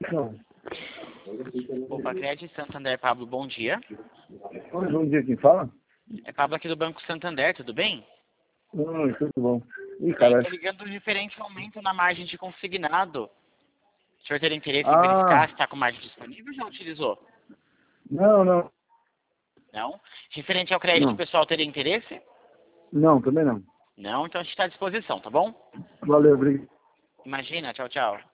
Não. Opa, Crédito Santander, Pablo, bom dia. Oi, bom dia, quem fala? É Pablo aqui do Banco Santander, tudo bem? Oi, tudo bom. Ih, Estou cara. ligando referente ao aumento na margem de consignado. O senhor teria interesse em verificar Ah, se está com margem disponível ou já utilizou? não. Não? Referente ao crédito Não, pessoal, teria interesse? não, também não. Não, então a gente está à disposição, tá bom? Valeu, obrigado. Imagina, tchau, tchau.